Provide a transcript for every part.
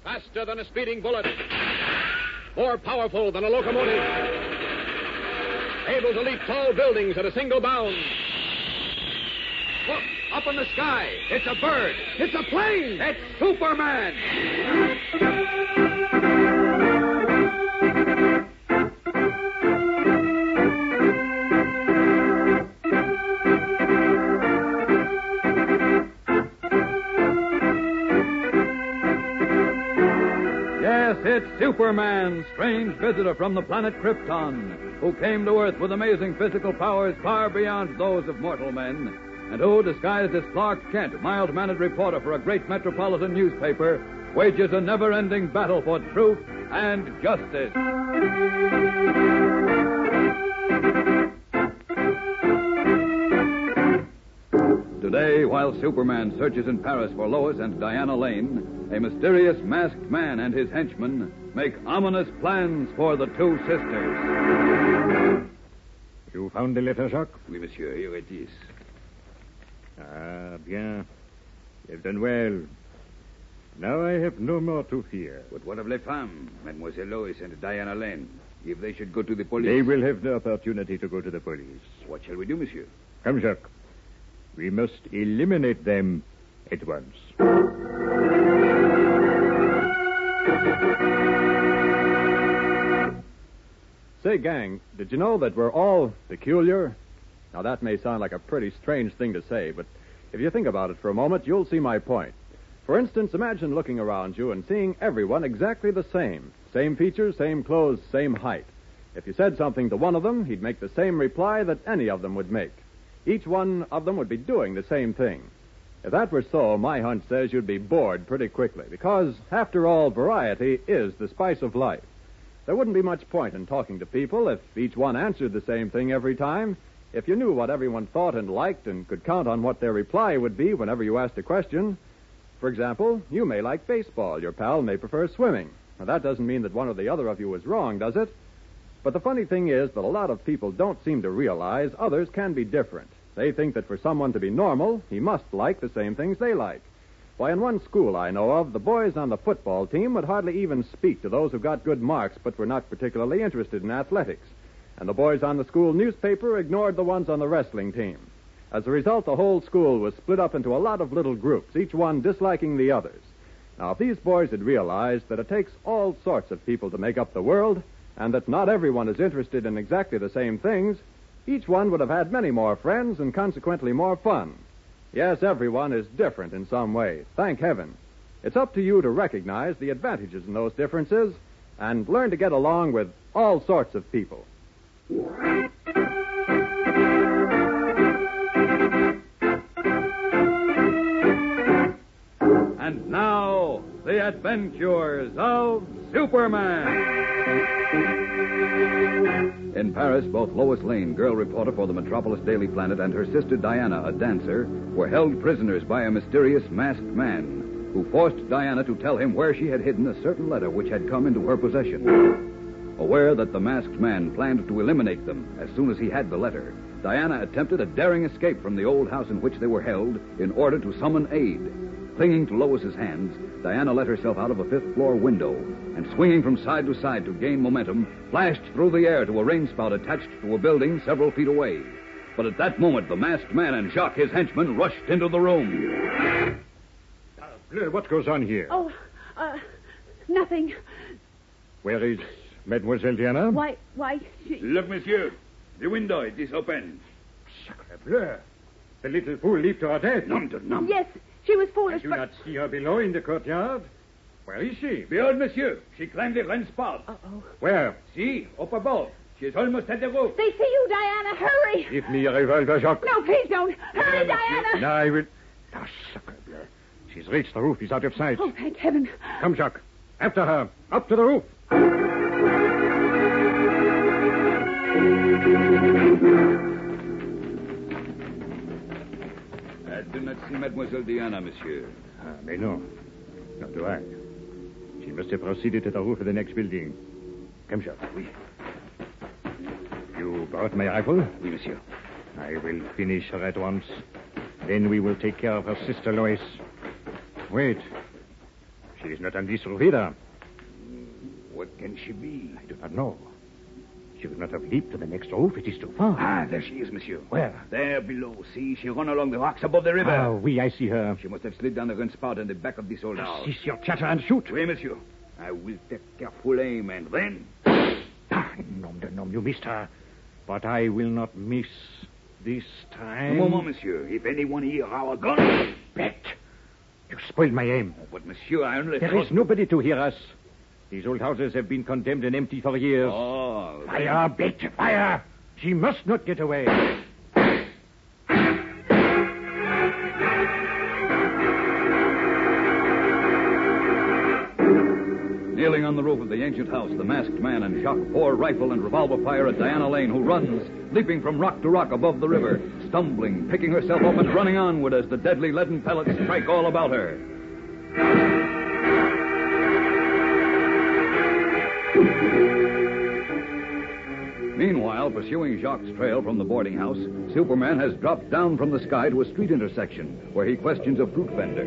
Faster than a speeding bullet. More powerful than a locomotive. Able to leap tall buildings at a single bound. Look, up in the sky. It's a bird. It's a plane. It's Superman. Yes, it's Superman, strange visitor from the planet Krypton, who came to Earth with amazing physical powers far beyond those of mortal men, and who, disguised as Clark Kent, mild-mannered reporter for a great metropolitan newspaper, wages a never-ending battle for truth and justice. Today, while Superman searches in Paris for Lois and Diana Lane, a mysterious masked man and his henchmen make ominous plans for the two sisters. You found the letter, Jacques? Oui, monsieur. Here it is. Ah, bien. You've done well. Now I have no more to fear. But what of les femmes, Mademoiselle Lois and Diana Lane? If they should go to the police... They will have no opportunity to go to the police. What shall we do, monsieur? Come, Jacques. We must eliminate them at once. Say, gang, did you know that we're all peculiar? Now, that may sound like a pretty strange thing to say, but if you think about it for a moment, you'll see my point. For instance, imagine looking around you and seeing everyone exactly the same. Same features, same clothes, same height. If you said something to one of them, he'd make the same reply that any of them would make. Each one of them would be doing the same thing. If that were so, my hunch says you'd be bored pretty quickly, because, after all, variety is the spice of life. There wouldn't be much point in talking to people if each one answered the same thing every time. If you knew what everyone thought and liked and could count on what their reply would be whenever you asked a question. For example, you may like baseball. Your pal may prefer swimming. Now, that doesn't mean that one or the other of you is wrong, does it? But the funny thing is that a lot of people don't seem to realize others can be different. They think that for someone to be normal, he must like the same things they like. Why, in one school I know of, the boys on the football team would hardly even speak to those who got good marks but were not particularly interested in athletics. And the boys on the school newspaper ignored the ones on the wrestling team. As a result, the whole school was split up into a lot of little groups, each one disliking the others. Now, if these boys had realized that it takes all sorts of people to make up the world, and that not everyone is interested in exactly the same things, each one would have had many more friends and consequently more fun. Yes, everyone is different in some way, thank heaven. It's up to you to recognize the advantages in those differences and learn to get along with all sorts of people. And now, the adventures of Superman. In Paris, both Lois Lane, girl reporter for the Metropolis Daily Planet, and her sister Diana, a dancer, were held prisoners by a mysterious masked man who forced Diana to tell him where she had hidden a certain letter which had come into her possession. Aware that the masked man planned to eliminate them as soon as he had the letter, Diana attempted a daring escape from the old house in which they were held in order to summon aid. Clinging to Lois's hands, Diana let herself out of a fifth-floor window and, swinging from side to side to gain momentum, flashed through the air to a rain spout attached to a building several feet away. But at that moment, the masked man and Jacques, his henchman, rushed into the room. Bleu, what goes on here? Oh, nothing. Where is Mademoiselle Diana? Why, she... Look, monsieur. The window, it is open. Sacre bleu. The little fool leaped to her death. Nom de nom. Yes, she was foolish, Did you not see her below in the courtyard? Where is she? Behold, monsieur. She climbed the rain spout. Uh-oh. Where? See, up above. She is almost at the roof. They see you, Diana. Hurry. Give me a revolver, Jacques. No, please don't. Hurry, Diana. Now I will... Ah, sacre bleu. She's reached the roof. He's out of sight. Oh, thank heaven. Come, Jacques. After her. Up to the roof. I do not see Mademoiselle Diana, monsieur. Ah, mais no. Nor do I. She must have proceeded to the roof of the next building. Come, Jacques. Oui. You brought my rifle? Oui, monsieur. I will finish her at once. Then we will take care of her sister, Lois. Wait. She is not on this roof either. What can she be? I do not know. She could not have leaped to the next roof. It is too far. Ah, there she is, monsieur. Where? There below. See, she run along the rocks above the river. Ah, oui, I see her. She must have slid down the run spout in the back of this old house. Cease your chatter and shoot. Oui, monsieur. I will take careful aim, and then... Ah, nom de nom, you missed her. But I will not miss this time. Un moment, monsieur. If anyone hear our gun... Bet. You spoiled my aim. Oh, but, monsieur, I only... There is nobody to hear us. These old houses have been condemned and empty for years. Oh, Fire, Bet, fire! She must not get away. Kneeling on the roof of the ancient house, the masked man and Jacques pour rifle and revolver fire at Diana Lane, who runs, leaping from rock to rock above the river, stumbling, picking herself up and running onward as the deadly leaden pellets strike all about her. Meanwhile, pursuing Jacques' trail from the boarding house, Superman has dropped down from the sky to a street intersection where he questions a fruit vendor.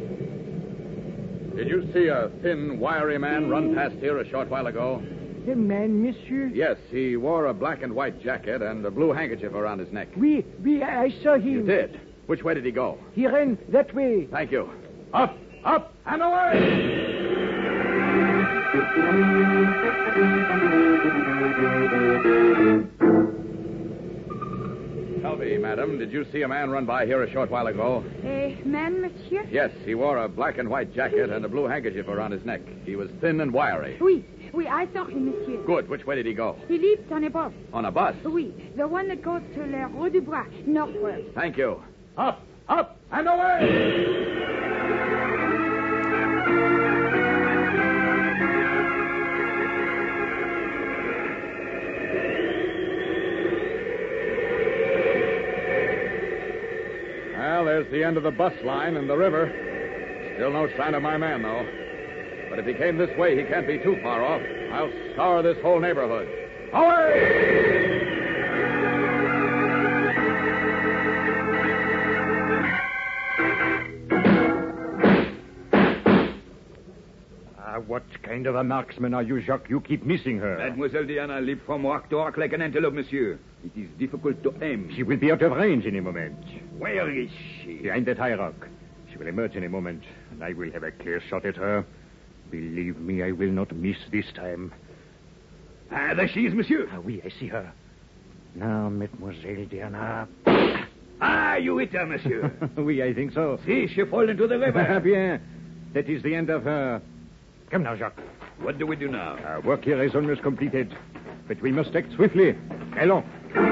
Did you see a thin, wiry man run past here a short while ago? The man, monsieur? Yes, he wore a black and white jacket and a blue handkerchief around his neck. Oui, I saw him. You did? Which way did he go? He ran that way. Thank you. Up, and away! Tell me, madam, did you see a man run by here a short while ago? Man, monsieur? Yes, he wore a black and white jacket and a blue handkerchief around his neck. He was thin and wiry. Oui, I saw him, monsieur. Good. Which way did he go? He leaped on a bus. On a bus? Oui, the one that goes to La Rue du Bois, northward. Thank you. Up, and away! Well, there's the end of the bus line and the river. Still no sign of my man, though. But if he came this way, he can't be too far off. I'll scour this whole neighborhood. Away! What kind of a marksman are you, Jacques? You keep missing her. Mademoiselle Diana leaped from rock to rock like an antelope, monsieur. It is difficult to aim. She will be out of range in a moment. Where is she? Behind that high rock. She will emerge in a moment, and I will have a clear shot at her. Believe me, I will not miss this time. Ah, there she is, monsieur. Ah, oui, I see her. Now, Mademoiselle Diana. Ah, you hit her, monsieur. Oui, I think so. See, she fall into the river. Bien. That is the end of her. Come now, Jacques. What do we do now? Our work here is almost completed. But we must act swiftly. Allons.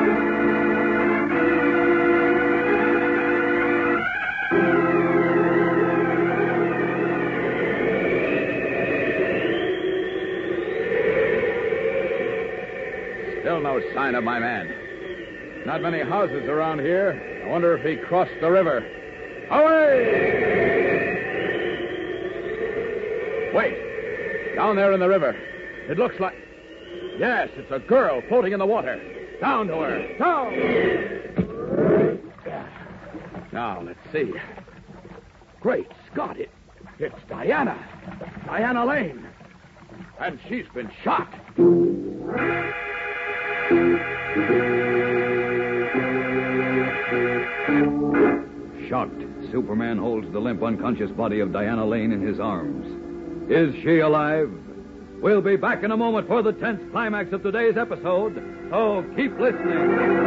Still no sign of my man. Not many houses around here. I wonder if he crossed the river. Away! Wait. Down there in the river. It looks like... Yes, it's a girl floating in the water. Down to her. Down! Now, let's see. Great Scott, it's Diana. Diana Lane. And she's been shot. Shocked, Superman holds the limp, unconscious body of Diana Lane in his arms. Is she alive? We'll be back in a moment for the 10th climax of today's episode, so keep listening.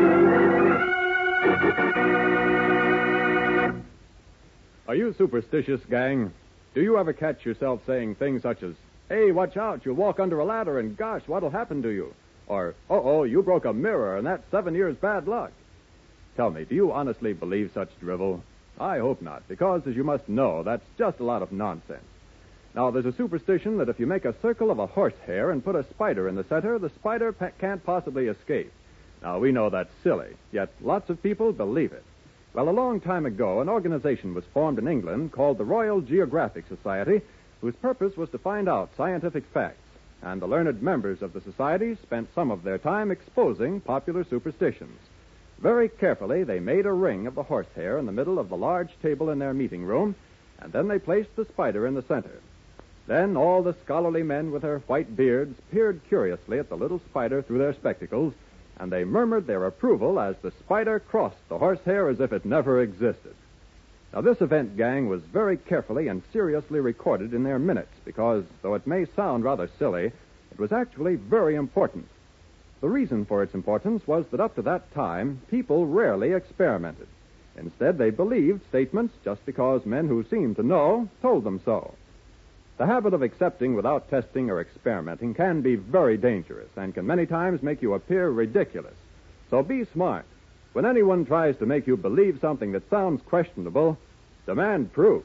Are you superstitious, gang? Do you ever catch yourself saying things such as, "Hey, watch out, you'll walk under a ladder and gosh, what'll happen to you?" Or, "Uh-oh, you broke a mirror and that's 7 years bad luck." Tell me, do you honestly believe such drivel? I hope not, because, as you must know, that's just a lot of nonsense. Now, there's a superstition that if you make a circle of a horsehair and put a spider in the center, the spider can't possibly escape. Now, we know that's silly, yet lots of people believe it. Well, a long time ago, an organization was formed in England called the Royal Geographic Society, whose purpose was to find out scientific facts. And the learned members of the society spent some of their time exposing popular superstitions. Very carefully, they made a ring of the horsehair in the middle of the large table in their meeting room, and then they placed the spider in the center. Then all the scholarly men with their white beards peered curiously at the little spider through their spectacles, and they murmured their approval as the spider crossed the horsehair as if it never existed. Now, this event, gang, was very carefully and seriously recorded in their minutes because, though it may sound rather silly, it was actually very important. The reason for its importance was that up to that time, people rarely experimented. Instead, they believed statements just because men who seemed to know told them so. The habit of accepting without testing or experimenting can be very dangerous and can many times make you appear ridiculous. So be smart. When anyone tries to make you believe something that sounds questionable, demand proof.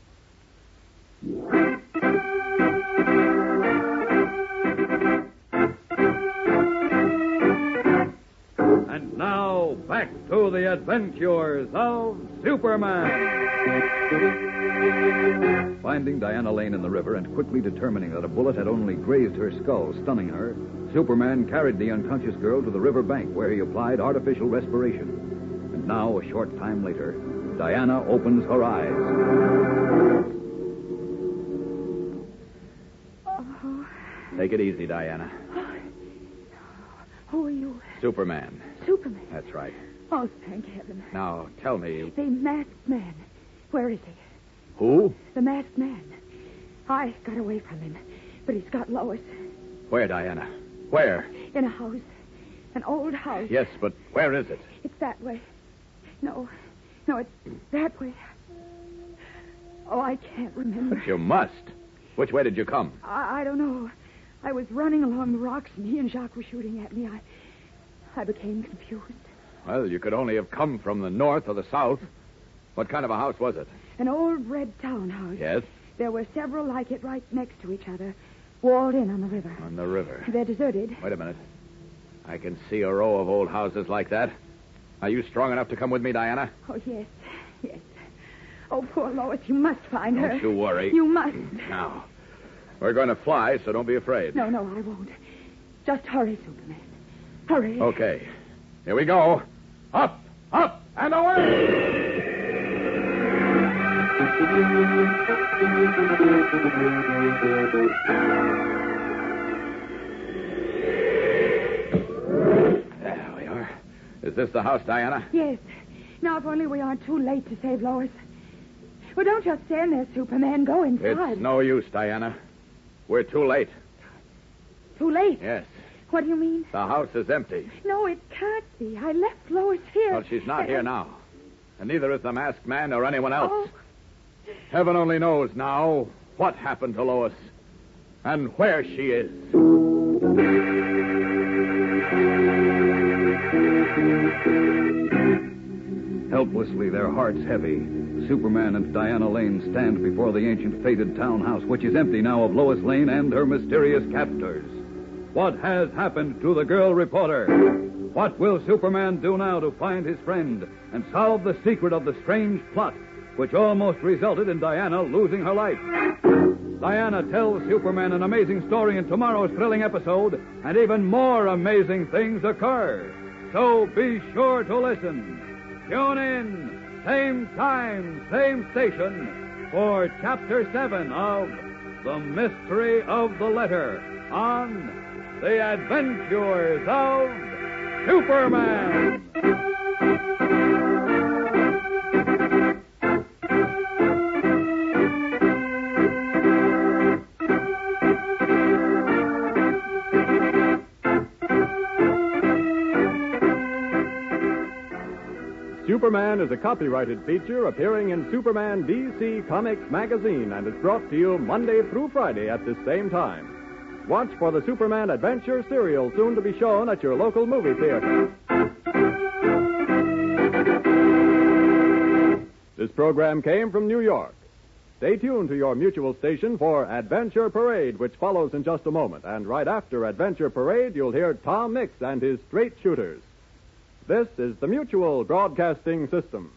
And now, back to the adventures of Superman. Finding Diana Lane in the river and quickly determining that a bullet had only grazed her skull, stunning her, Superman carried the unconscious girl to the river bank where he applied artificial respiration. And now, a short time later, Diana opens her eyes. Oh. Take it easy, Diana. Who are you? Superman. Superman. That's right. Oh, thank heaven. Now, tell me, The masked man. Where is he? who? The masked man. I got away from him, but he's got Lois Where, Diana? Where? in a house. An old house. Yes, but where is it? It's that way. No, it's that way. Oh, I can't remember. But you must. Which way did you come? I don't know. I was running along the rocks, and he and Jacques were shooting at me. I became confused. Well, you could only have come from the north or the south. What kind of a house was it? An old red townhouse. Yes? There were several like it right next to each other, walled in on the river. On the river. They're deserted. Wait a minute. I can see a row of old houses like that. Are you strong enough to come with me, Diana? Oh, yes. Oh, poor Lois, you must find her. Don't you worry. You must. Now, we're going to fly, so don't be afraid. No, I won't. Just hurry, Superman. Hurry. Okay. Here we go. Up, and away! There we are. Is this the house, Diana? Yes. Now, if only we aren't too late to save Lois. Well, don't just stand there, Superman. Go inside. It's no use, Diana. We're too late. Too late? Yes. What do you mean? The house is empty. No, it can't be. I left Lois here. Well, she's not here now. And neither is the masked man or anyone else. Oh. Heaven only knows now what happened to Lois and where she is. Helplessly, their hearts heavy, Superman and Diana Lane stand before the ancient fated townhouse, which is empty now of Lois Lane and her mysterious captors. What has happened to the girl reporter? What will Superman do now to find his friend and solve the secret of the strange plot which almost resulted in Diana losing her life? Diana tells Superman an amazing story in tomorrow's thrilling episode, and even more amazing things occur. So be sure to listen. Tune in, same time, same station, for Chapter 7 of The Mystery of the Letter on The Adventures of Superman. Superman is a copyrighted feature appearing in Superman DC Comics magazine and is brought to you Monday through Friday at this same time. Watch for the Superman Adventure serial soon to be shown at your local movie theater. This program came from New York. Stay tuned to your mutual station for Adventure Parade, which follows in just a moment. And right after Adventure Parade, you'll hear Tom Mix and his Straight Shooters. This is the Mutual Broadcasting System.